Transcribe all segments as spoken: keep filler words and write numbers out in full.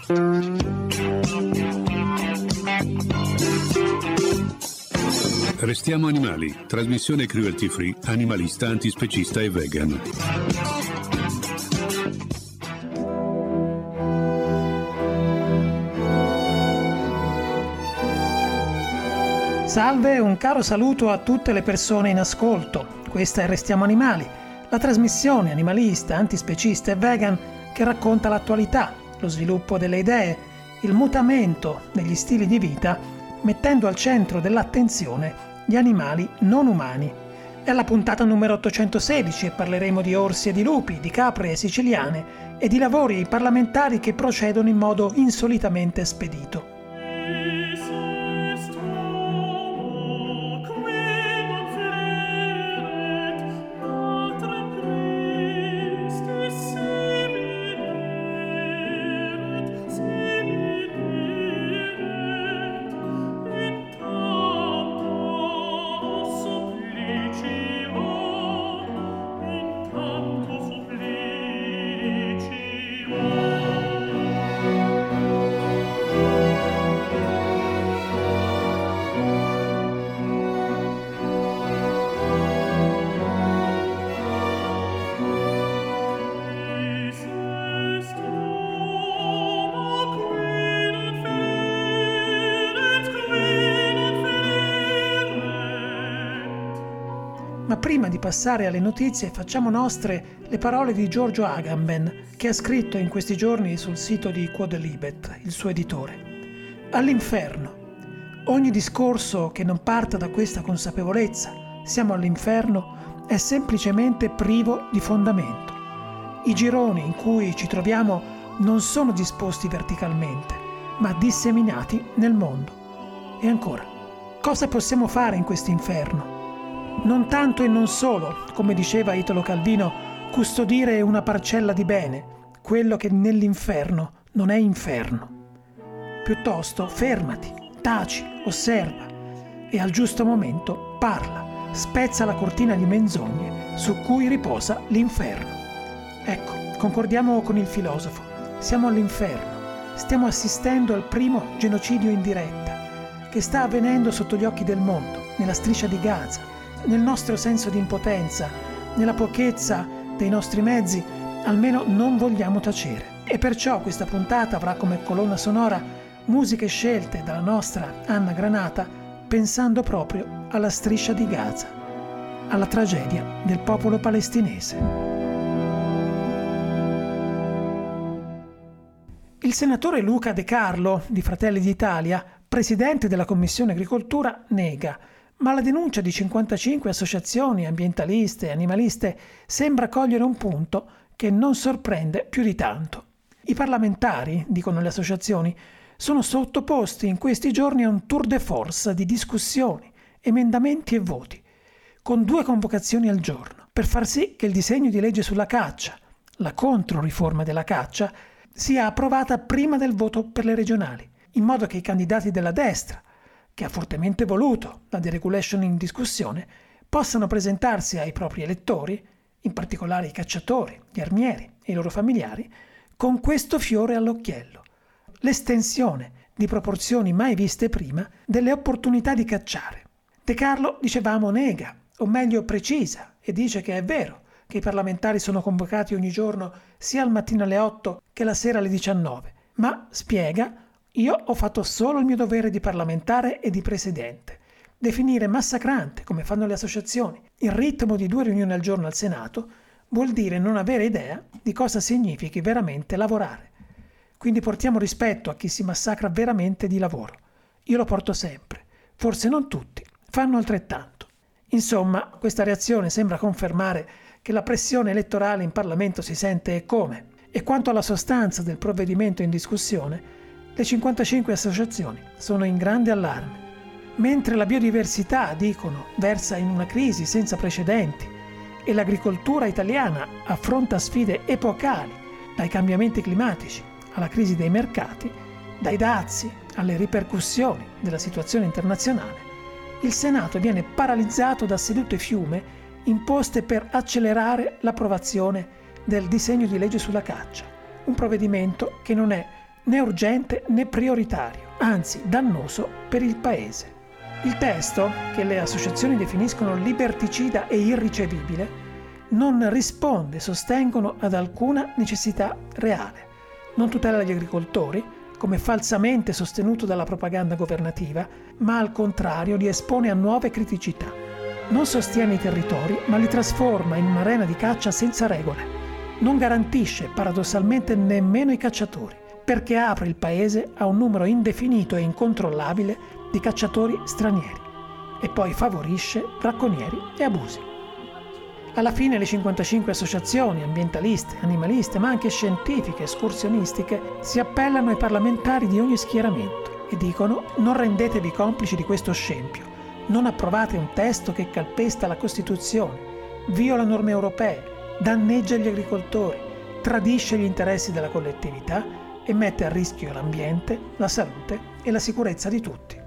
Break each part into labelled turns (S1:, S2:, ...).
S1: Restiamo animali, trasmissione cruelty free, animalista, antispecista e vegan.
S2: Salve, un caro saluto a tutte le persone in ascolto. Questa è Restiamo Animali, la trasmissione animalista, antispecista e vegan che racconta l'attualità, lo sviluppo delle idee, il mutamento degli stili di vita, mettendo al centro dell'attenzione gli animali non umani. È la puntata numero ottocentosedici e parleremo di orsi e di lupi, di capre siciliane e di lavori parlamentari che procedono in modo insolitamente spedito. Ma prima di passare alle notizie facciamo nostre le parole di Giorgio Agamben, che ha scritto in questi giorni sul sito di Quodlibet, il suo editore. All'inferno. Ogni discorso che non parta da questa consapevolezza, siamo all'inferno, è semplicemente privo di fondamento. I gironi in cui ci troviamo non sono disposti verticalmente, ma disseminati nel mondo. E ancora, cosa possiamo fare in questo inferno? Non tanto e non solo, come diceva Italo Calvino, custodire una parcella di bene, quello che nell'inferno non è inferno. Piuttosto fermati, taci, osserva e al giusto momento parla, spezza la cortina di menzogne su cui riposa l'inferno. Ecco, concordiamo con il filosofo, siamo all'inferno, stiamo assistendo al primo genocidio in diretta che sta avvenendo sotto gli occhi del mondo, nella striscia di Gaza. Nel nostro senso di impotenza, nella pochezza dei nostri mezzi, almeno non vogliamo tacere. E perciò questa puntata avrà come colonna sonora musiche scelte dalla nostra Anna Granata, pensando proprio alla striscia di Gaza, alla tragedia del popolo palestinese. Il senatore Luca De Carlo, di Fratelli d'Italia, presidente della Commissione Agricoltura, nega. Ma la denuncia di cinquantacinque associazioni ambientaliste e animaliste sembra cogliere un punto che non sorprende più di tanto. I parlamentari, dicono le associazioni, sono sottoposti in questi giorni a un tour de force di discussioni, emendamenti e voti, con due convocazioni al giorno, per far sì che il disegno di legge sulla caccia, la controriforma della caccia, sia approvata prima del voto per le regionali, in modo che i candidati della destra, che ha fortemente voluto la deregulation in discussione, possano presentarsi ai propri elettori, in particolare i cacciatori, gli armieri e i loro familiari, con questo fiore all'occhiello: l'estensione di proporzioni mai viste prima delle opportunità di cacciare. De Carlo, dicevamo, nega, o meglio precisa, e dice che è vero che i parlamentari sono convocati ogni giorno sia al mattino alle otto che la sera alle diciannove, ma spiega: io ho fatto solo il mio dovere di parlamentare e di presidente. Definire massacrante, come fanno le associazioni, il ritmo di due riunioni al giorno al Senato vuol dire non avere idea di cosa significhi veramente lavorare. Quindi portiamo rispetto a chi si massacra veramente di lavoro. Io lo porto sempre. Forse non tutti fanno altrettanto. Insomma, questa reazione sembra confermare che la pressione elettorale in Parlamento si sente e come. E quanto alla sostanza del provvedimento in discussione, le cinquantacinque associazioni sono in grande allarme. Mentre la biodiversità, dicono, versa in una crisi senza precedenti e l'agricoltura italiana affronta sfide epocali, dai cambiamenti climatici alla crisi dei mercati, dai dazi alle ripercussioni della situazione internazionale, il Senato viene paralizzato da sedute fiume imposte per accelerare l'approvazione del disegno di legge sulla caccia, un provvedimento che non è né urgente né prioritario, anzi dannoso per il Paese. Il testo, che le associazioni definiscono liberticida e irricevibile, non risponde, sostengono, ad alcuna necessità reale. Non tutela gli agricoltori, come falsamente sostenuto dalla propaganda governativa, ma al contrario li espone a nuove criticità. Non sostiene i territori, ma li trasforma in un'arena di caccia senza regole. Non garantisce paradossalmente nemmeno i cacciatori, perché apre il paese a un numero indefinito e incontrollabile di cacciatori stranieri e poi favorisce bracconieri e abusi. Alla fine le cinquantacinque associazioni ambientaliste, animaliste, ma anche scientifiche, escursionistiche, si appellano ai parlamentari di ogni schieramento e dicono: non rendetevi complici di questo scempio, non approvate un testo che calpesta la Costituzione, viola norme europee, danneggia gli agricoltori, tradisce gli interessi della collettività e mette a rischio l'ambiente, la salute e la sicurezza di tutti.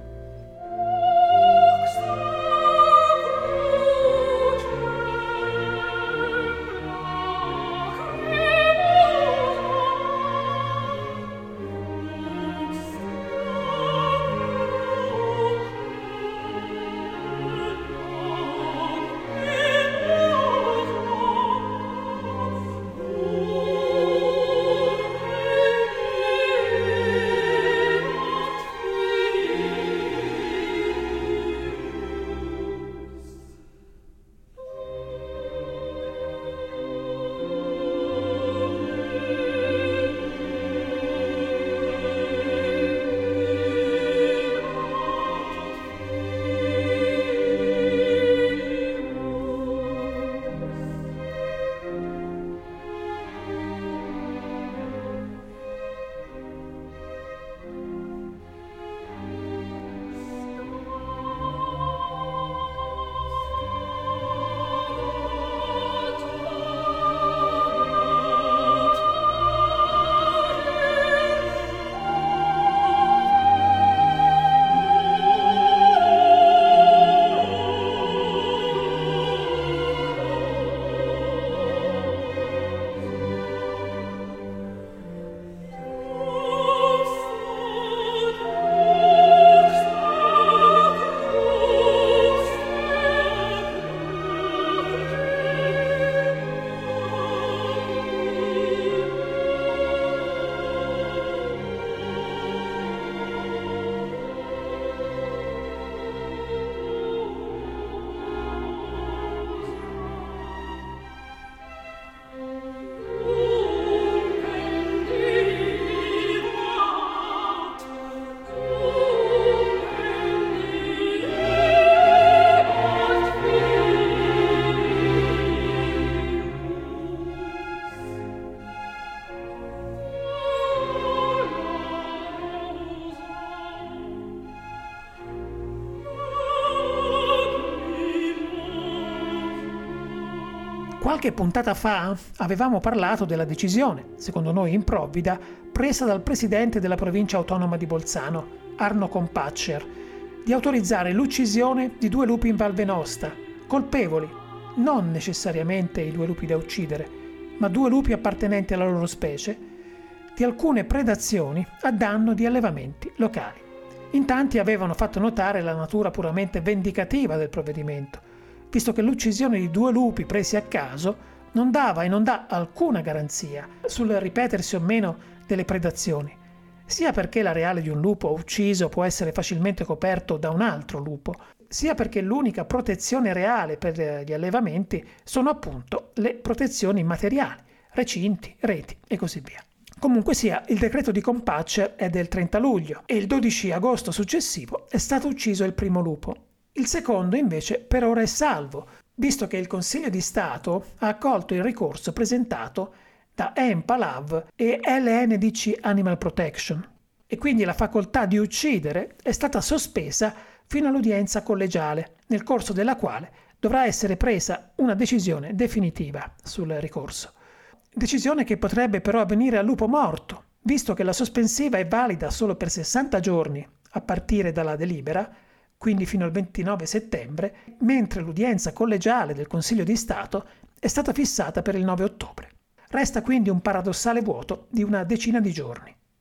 S2: Qualche puntata fa avevamo parlato della decisione, secondo noi improvvida, presa dal presidente della provincia autonoma di Bolzano, Arno Kompatscher, di autorizzare l'uccisione di due lupi in Val Venosta, colpevoli, non necessariamente i due lupi da uccidere, ma due lupi appartenenti alla loro specie, di alcune predazioni a danno di allevamenti locali. In tanti avevano fatto notare la natura puramente vendicativa del provvedimento, visto che l'uccisione di due lupi presi a caso non dava e non dà alcuna garanzia sul ripetersi o meno delle predazioni, sia perché l'areale di un lupo ucciso può essere facilmente coperto da un altro lupo, sia perché l'unica protezione reale per gli allevamenti sono appunto le protezioni materiali, recinti, reti e così via. Comunque sia, il decreto di Kompatscher è del trenta luglio e il dodici agosto successivo è stato ucciso il primo lupo. Il secondo invece per ora è salvo, visto che il Consiglio di Stato ha accolto il ricorso presentato da EMPA-L A V e L N D C Animal Protection e quindi la facoltà di uccidere è stata sospesa fino all'udienza collegiale, nel corso della quale dovrà essere presa una decisione definitiva sul ricorso. Decisione che potrebbe però avvenire a lupo morto, visto che la sospensiva è valida solo per sessanta giorni a partire dalla delibera, quindi fino al ventinove settembre, mentre l'udienza collegiale del Consiglio di Stato è stata fissata per il nove ottobre. Resta quindi un paradossale vuoto di una decina di giorni.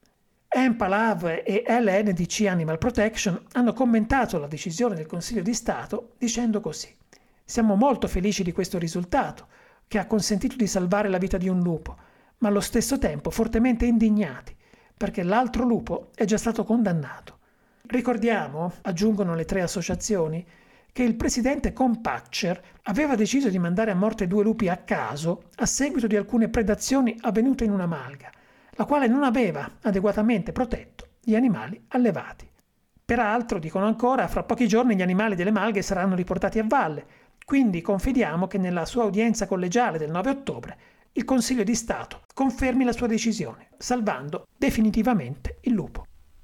S2: ENPALAV e L N D C Animal Protection hanno commentato la decisione del Consiglio di Stato dicendo così: siamo molto felici di questo risultato, che ha consentito di salvare la vita di un lupo, ma allo stesso tempo fortemente indignati, perché l'altro lupo è già stato condannato. Ricordiamo, aggiungono le tre associazioni, che il presidente Compaccer aveva deciso di mandare a morte due lupi a caso a seguito di alcune predazioni avvenute in una malga, la quale non aveva adeguatamente protetto gli animali allevati. Peraltro, dicono ancora, fra pochi giorni gli animali delle malghe saranno riportati a valle, quindi confidiamo che nella sua udienza collegiale del nove ottobre il Consiglio di Stato confermi la sua decisione, salvando definitivamente il lupo.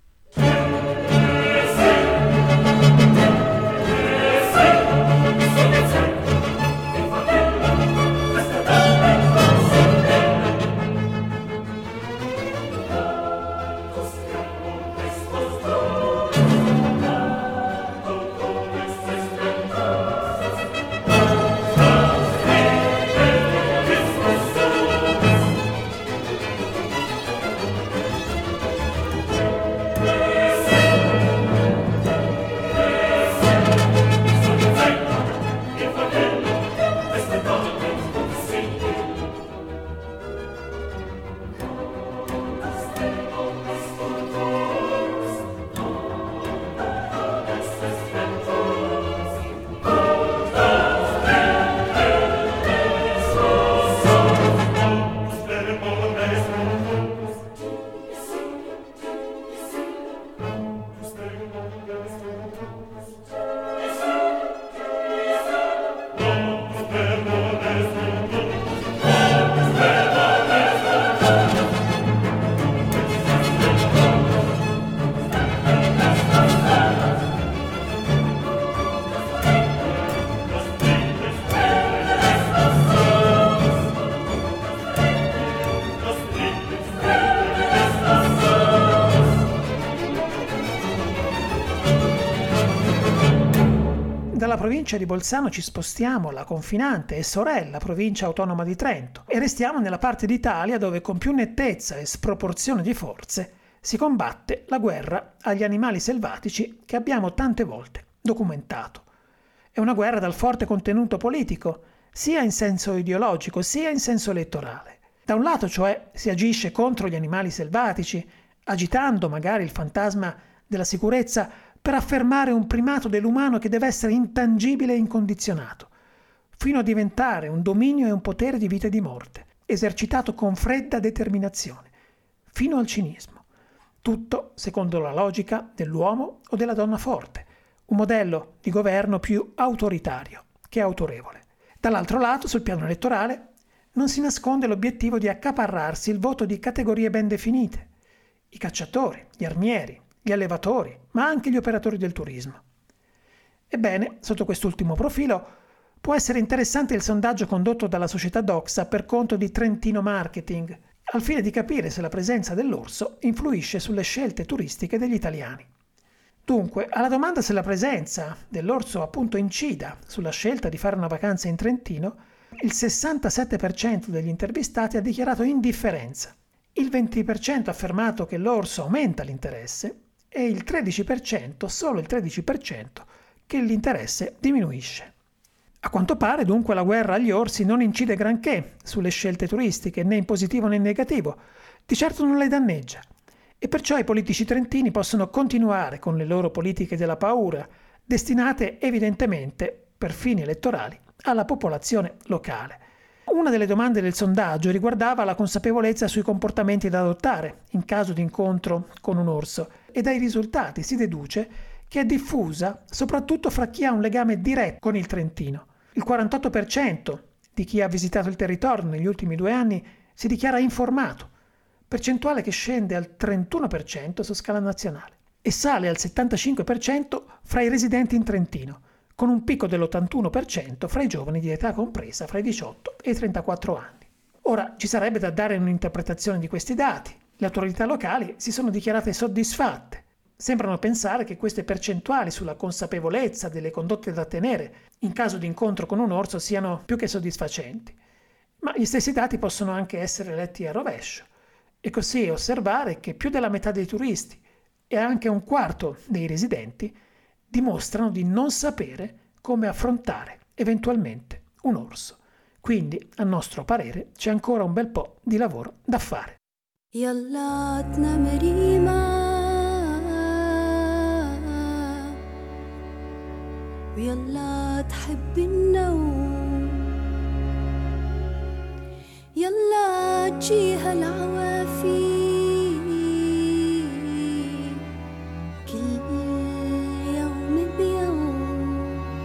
S2: Dalla provincia di Bolzano ci spostiamo alla confinante e sorella provincia autonoma di Trento e restiamo nella parte d'Italia dove con più nettezza e sproporzione di forze si combatte la guerra agli animali selvatici che abbiamo tante volte documentato. È una guerra dal forte contenuto politico, sia in senso ideologico sia in senso elettorale. Da un lato, cioè, si agisce contro gli animali selvatici, agitando magari il fantasma della sicurezza per affermare un primato dell'umano che deve essere intangibile e incondizionato, fino a diventare un dominio e un potere di vita e di morte, esercitato con fredda determinazione, fino al cinismo. Tutto secondo la logica dell'uomo o della donna forte, un modello di governo più autoritario che autorevole. Dall'altro lato, sul piano elettorale, non si nasconde l'obiettivo di accaparrarsi il voto di categorie ben definite: i cacciatori, gli armieri, gli allevatori, ma anche gli operatori del turismo. Ebbene, sotto quest'ultimo profilo, può essere interessante il sondaggio condotto dalla società Doxa per conto di Trentino Marketing, al fine di capire se la presenza dell'orso influisce sulle scelte turistiche degli italiani. Dunque, alla domanda se la presenza dell'orso appunto incida sulla scelta di fare una vacanza in Trentino, il sessantasette per cento degli intervistati ha dichiarato indifferenza, il venti per cento ha affermato che l'orso aumenta l'interesse e il tredici per cento, solo il tredici per cento, che l'interesse diminuisce. A quanto pare, dunque, la guerra agli orsi non incide granché sulle scelte turistiche, né in positivo né in negativo, di certo non le danneggia, e perciò i politici trentini possono continuare con le loro politiche della paura, destinate evidentemente, per fini elettorali, alla popolazione locale. Una delle domande del sondaggio riguardava la consapevolezza sui comportamenti da adottare in caso di incontro con un orso, e dai risultati si deduce che è diffusa soprattutto fra chi ha un legame diretto con il Trentino. Il quarantotto per cento di chi ha visitato il territorio negli ultimi due anni si dichiara informato, percentuale che scende al trentuno per cento su scala nazionale e sale al settantacinque per cento fra i residenti in Trentino, con un picco dell'ottantuno per cento fra i giovani di età compresa fra i diciotto e i trentaquattro anni. Ora, ci sarebbe da dare un'interpretazione di questi dati. Le autorità locali si sono dichiarate soddisfatte. Sembrano pensare che queste percentuali sulla consapevolezza delle condotte da tenere in caso di incontro con un orso siano più che soddisfacenti. Ma gli stessi dati possono anche essere letti a rovescio. e così osservare che più della metà dei turisti e anche un quarto dei residenti dimostrano di non sapere come affrontare eventualmente un orso. Quindi, a nostro parere, c'è ancora un bel po' di lavoro da fare.
S3: يلا تنام ويلا تحب النوم يلا تجيها العوافي كل يوم بيوم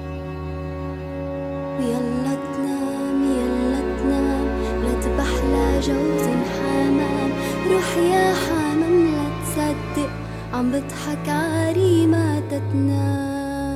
S3: ويلا تنام يلا تنام لا تبحلى جوز حمام روح يا حمام لا تصدق عم بضحك عريمة تتنام.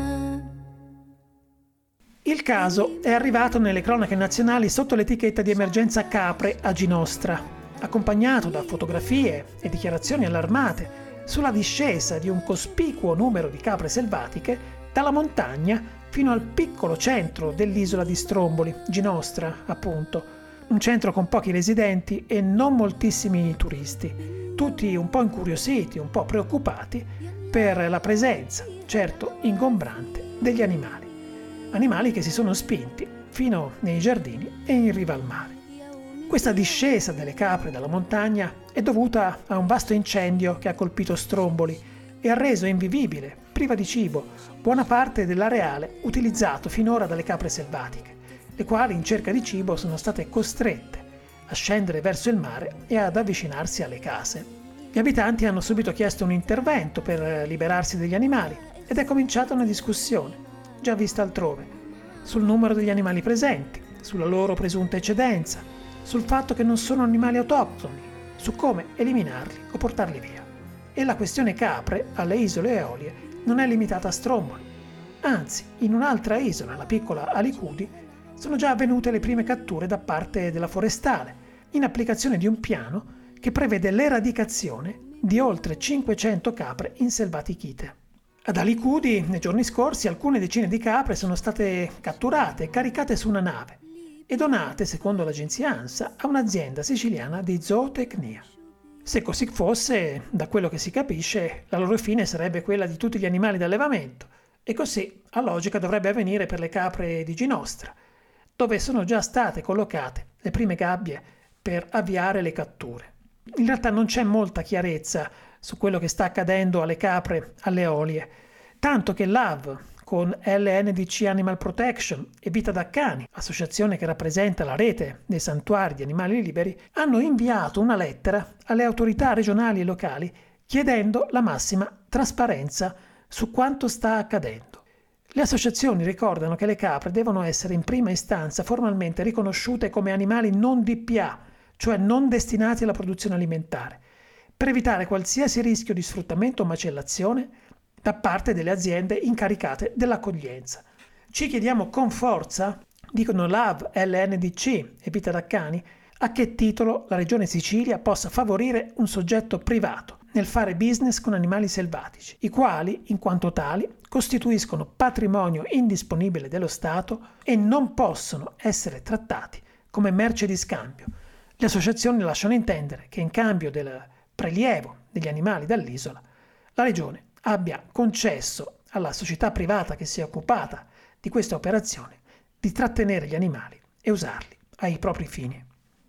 S2: Il caso è arrivato nelle cronache nazionali sotto l'etichetta di emergenza capre a Ginostra, accompagnato da fotografie e dichiarazioni allarmate sulla discesa di un cospicuo numero di capre selvatiche dalla montagna fino al piccolo centro dell'isola di Stromboli, Ginostra, appunto, un centro con pochi residenti e non moltissimi turisti, tutti un po' incuriositi, un po' preoccupati per la presenza, certo ingombrante, degli animali. Animali che si sono spinti fino nei giardini e in riva al mare. Questa discesa delle capre dalla montagna è dovuta a un vasto incendio che ha colpito Stromboli e ha reso invivibile, priva di cibo, buona parte dell'areale utilizzato finora dalle capre selvatiche, le quali in cerca di cibo sono state costrette a scendere verso il mare e ad avvicinarsi alle case. Gli abitanti hanno subito chiesto un intervento per liberarsi degli animali ed è cominciata una discussione, già vista altrove, sul numero degli animali presenti, sulla loro presunta eccedenza, sul fatto che non sono animali autoctoni, su come eliminarli o portarli via. E la questione capre alle isole Eolie non è limitata a Stromboli. Anzi, in un'altra isola, la piccola Alicudi, sono già avvenute le prime catture da parte della forestale, in applicazione di un piano che prevede l'eradicazione di oltre cinquecento capre inselvatichite. Ad Alicudi, nei giorni scorsi, alcune decine di capre sono state catturate e caricate su una nave e donate, secondo l'agenzia ANSA, a un'azienda siciliana di zootecnia. Se così fosse, da quello che si capisce, la loro fine sarebbe quella di tutti gli animali d'allevamento, e così a logica dovrebbe avvenire per le capre di Ginostra, dove sono già state collocate le prime gabbie per avviare le catture. In realtà non c'è molta chiarezza su quello che sta accadendo alle capre alle Eolie, tanto che l'A V, con L N D C Animal Protection e Vita da Cani, associazione che rappresenta la rete dei santuari di animali liberi, hanno inviato una lettera alle autorità regionali e locali chiedendo la massima trasparenza su quanto sta accadendo. Le associazioni ricordano che le capre devono essere in prima istanza formalmente riconosciute come animali non D P A, cioè non destinati alla produzione alimentare, per evitare qualsiasi rischio di sfruttamento o macellazione da parte delle aziende incaricate dell'accoglienza. Ci chiediamo con forza, dicono l'A V, L N D C e Vita da Cani, a che titolo la Regione Sicilia possa favorire un soggetto privato nel fare business con animali selvatici, i quali, in quanto tali, costituiscono patrimonio indisponibile dello Stato e non possono essere trattati come merce di scambio. Le associazioni lasciano intendere che in cambio del prelievo degli animali dall'isola, la Regione abbia concesso alla società privata che si è occupata di questa operazione di trattenere gli animali e usarli ai propri fini.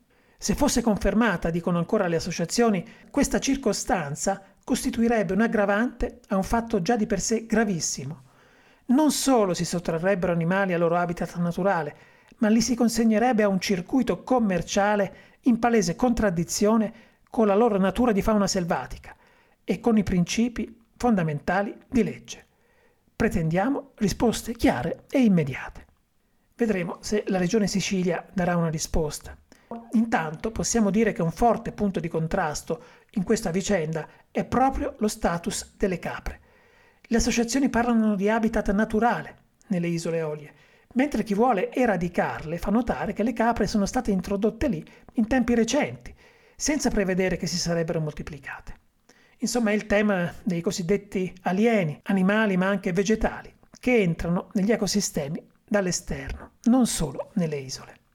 S2: Se fosse confermata, dicono ancora le associazioni, questa circostanza costituirebbe un aggravante a un fatto già di per sé gravissimo. Non solo si sottrarrebbero animali al loro habitat naturale, ma li si consegnerebbe a un circuito commerciale in palese contraddizione con la loro natura di fauna selvatica e con i principi fondamentali di legge. Pretendiamo risposte chiare e immediate. Vedremo se la Regione Sicilia darà una risposta. Intanto possiamo dire che un forte punto di contrasto in questa vicenda è proprio lo status delle capre. Le associazioni parlano di habitat naturale nelle isole Eolie, mentre chi vuole eradicarle fa notare che le capre sono state introdotte lì in tempi recenti, senza prevedere che si sarebbero moltiplicate. Insomma, è il tema dei cosiddetti alieni, animali ma anche vegetali, che entrano negli ecosistemi dall'esterno, non solo nelle isole.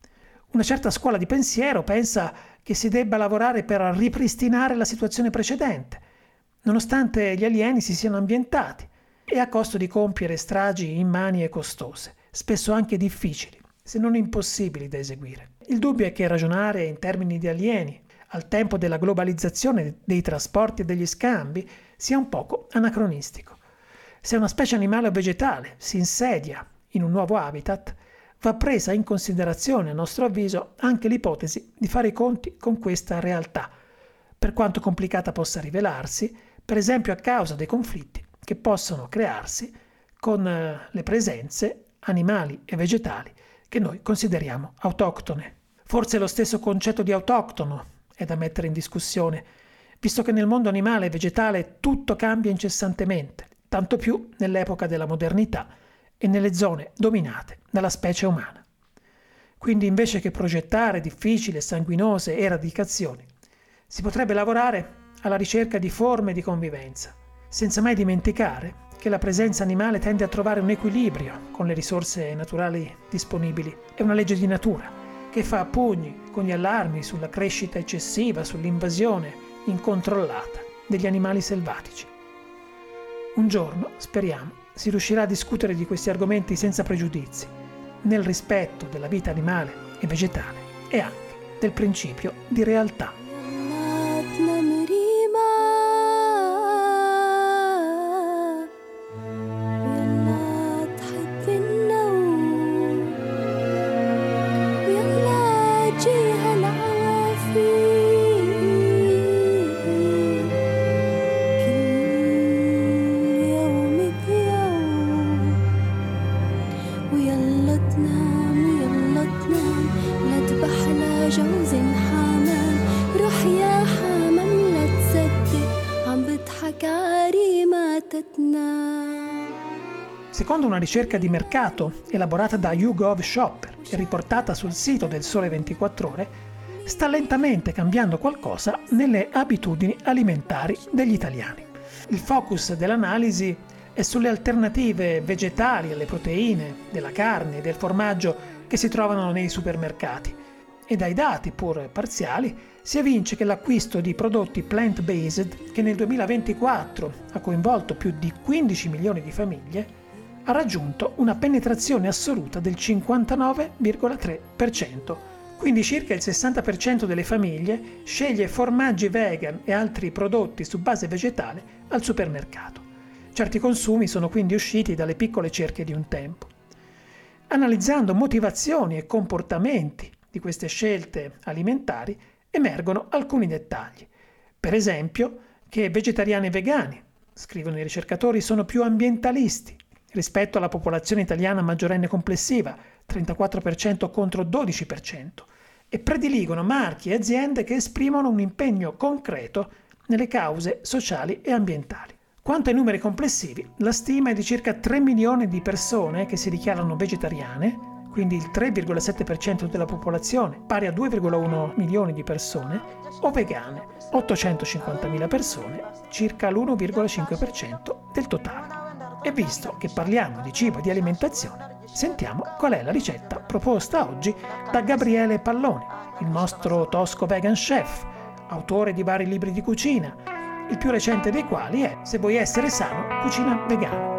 S2: Una certa scuola di pensiero pensa che si debba lavorare per ripristinare la situazione precedente, nonostante gli alieni si siano ambientati, e a costo di compiere stragi immani e costose, spesso anche difficili, se non impossibili da eseguire. Il dubbio è che ragionare in termini di alieni, al tempo della globalizzazione dei trasporti e degli scambi, sia un poco anacronistico. Se una specie animale o vegetale si insedia in un nuovo habitat, va presa in considerazione, a nostro avviso, anche l'ipotesi di fare i conti con questa realtà, per quanto complicata possa rivelarsi, per esempio a causa dei conflitti che possono crearsi con le presenze animali e vegetali che noi consideriamo autoctone. Forse lo stesso concetto di autoctono è da mettere in discussione, visto che nel mondo animale e vegetale tutto cambia incessantemente, tanto più nell'epoca della modernità e nelle zone dominate dalla specie umana. Quindi invece che progettare difficili e sanguinose eradicazioni, si potrebbe lavorare alla ricerca di forme di convivenza, senza mai dimenticare che la presenza animale tende a trovare un equilibrio con le risorse naturali disponibili. È una legge di natura che fa a pugni con gli allarmi sulla crescita eccessiva, sull'invasione incontrollata degli animali selvatici. Un giorno, speriamo, si riuscirà a discutere di questi argomenti senza pregiudizi, nel rispetto della vita animale e vegetale e anche del principio di realtà. Secondo una ricerca di mercato elaborata da YouGov Shopper e riportata sul sito del Sole ventiquattro Ore, sta lentamente cambiando qualcosa nelle abitudini alimentari degli italiani. Il focus dell'analisi è sulle alternative vegetali alle proteine, della carne e del formaggio che si trovano nei supermercati, e dai dati, pur parziali, si evince che l'acquisto di prodotti plant-based, che nel duemilaventiquattro ha coinvolto più di quindici milioni di famiglie, ha raggiunto una penetrazione assoluta del cinquantanove virgola tre per cento, quindi circa il sessanta per cento delle famiglie sceglie formaggi vegan e altri prodotti su base vegetale al supermercato. Certi consumi sono quindi usciti dalle piccole cerchie di un tempo. Analizzando motivazioni e comportamenti di queste scelte alimentari, emergono alcuni dettagli. Per esempio, che vegetariani e vegani, scrivono i ricercatori, sono più ambientalisti rispetto alla popolazione italiana maggiorenne complessiva, trentaquattro per cento contro dodici per cento, e prediligono marchi e aziende che esprimono un impegno concreto nelle cause sociali e ambientali. Quanto ai numeri complessivi, la stima è di circa tre milioni di persone che si dichiarano vegetariane, quindi il tre virgola sette per cento della popolazione, pari a due virgola uno milioni di persone, o vegane, ottocentocinquantamila persone, circa l'uno virgola cinque per cento del totale. E visto che parliamo di cibo e di alimentazione, sentiamo qual è la ricetta proposta oggi da Gabriele Palloni, il nostro tosco vegan chef, autore di vari libri di cucina, il più recente dei quali è Se vuoi essere sano, cucina vegana.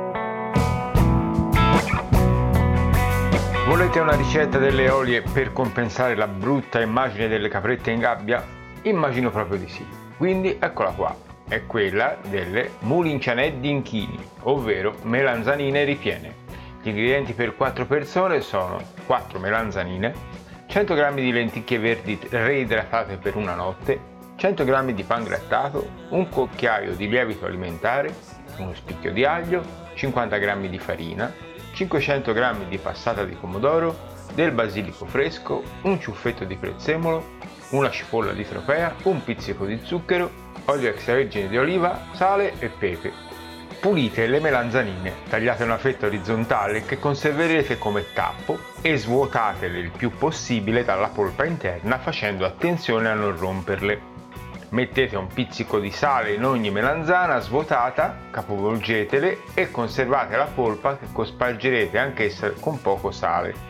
S4: Volete una ricetta delle olie per compensare la brutta immagine delle caprette in gabbia? Immagino proprio di sì. Quindi eccola qua. È quella delle mulincianè d'inchini, ovvero melanzanine ripiene. Gli ingredienti per quattro persone sono quattro melanzanine, cento grammi di lenticchie verdi reidratate per una notte, cento grammi di pangrattato, un cucchiaio di lievito alimentare, uno spicchio di aglio, cinquanta grammi di farina, cinquecento grammi di passata di pomodoro, del basilico fresco, un ciuffetto di prezzemolo, una cipolla di tropea, un pizzico di zucchero, olio extravergine di oliva, sale e pepe. Pulite le melanzanine, tagliate una fetta orizzontale che conserverete come tappo e svuotatele il più possibile dalla polpa interna facendo attenzione a non romperle. Mettete un pizzico di sale in ogni melanzana svuotata, capovolgetele e conservate la polpa che cospargerete anch'essa con poco sale.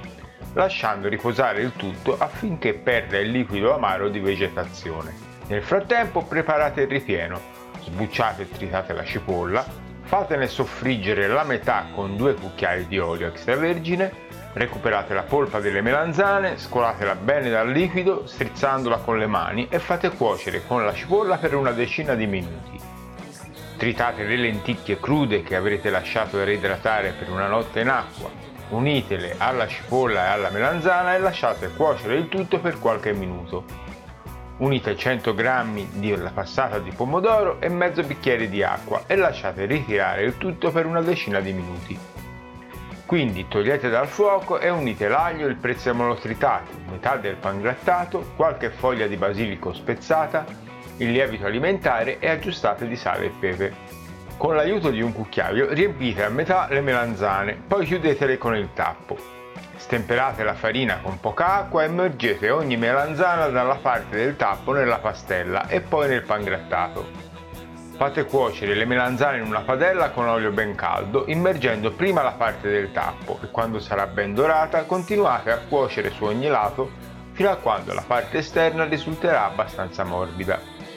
S4: lasciando riposare il tutto affinché perda il liquido amaro di vegetazione. Nel frattempo preparate il ripieno, sbucciate e tritate la cipolla, fatene soffriggere la metà con due cucchiai di olio extravergine, recuperate la polpa delle melanzane, scolatela bene dal liquido strizzandola con le mani e fate cuocere con la cipolla per una decina di minuti. Tritate le lenticchie crude che avrete lasciato reidratare per una notte in acqua, unitele alla cipolla e alla melanzana e lasciate cuocere il tutto per qualche minuto. Unite cento grammi di passata di pomodoro e mezzo bicchiere di acqua e lasciate ritirare il tutto per una decina di minuti. Quindi togliete dal fuoco e unite l'aglio e il prezzemolo tritati, metà del pangrattato, qualche foglia di basilico spezzata, il lievito alimentare e aggiustate di sale e pepe. Con l'aiuto di un cucchiaio riempite a metà le melanzane, poi chiudetele con il tappo. Stemperate la farina con poca acqua e immergete ogni melanzana dalla parte del tappo nella pastella e poi nel pangrattato. Fate cuocere le melanzane in una padella con olio ben caldo, immergendo prima la parte del tappo e quando sarà ben dorata continuate a cuocere su ogni lato fino a quando la parte esterna risulterà abbastanza morbida.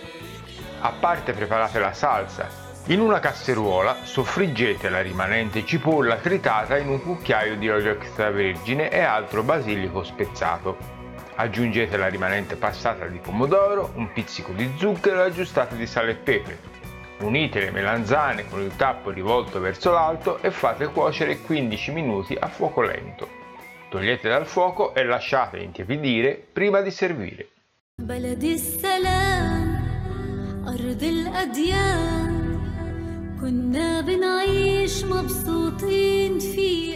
S4: A parte preparate la salsa. In una casseruola soffriggete la rimanente cipolla tritata in un cucchiaio di olio extravergine e altro basilico spezzato. Aggiungete la rimanente passata di pomodoro, un pizzico di zucchero e aggiustate di sale e pepe. Unite le melanzane con il tappo rivolto verso l'alto e fate cuocere quindici minuti a fuoco lento. Togliete dal fuoco e lasciate intiepidire prima di servire.
S3: بلدي السلام أرض الأديان كنا بنعيش مبسوطين في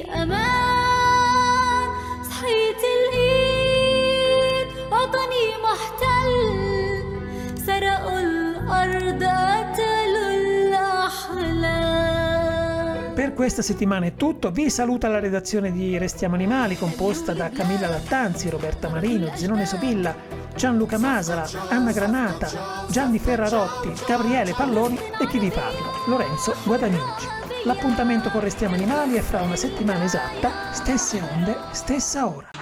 S3: أمان صحيت الإيد وطني محتل سرقوا الأرض قتلوا الأحلام.
S2: Per questa settimana è tutto, vi saluta la redazione di Restiamo Animali composta da Camilla Lattanzi, Roberta Marino, Zenone Sovilla, Gianluca Masala, Anna Granata, Gianni Ferrarotti, Gabriele Palloni e chi vi parla, Lorenzo Guadagnucci. L'appuntamento con Restiamo Animali è fra una settimana esatta, stesse onde, stessa ora.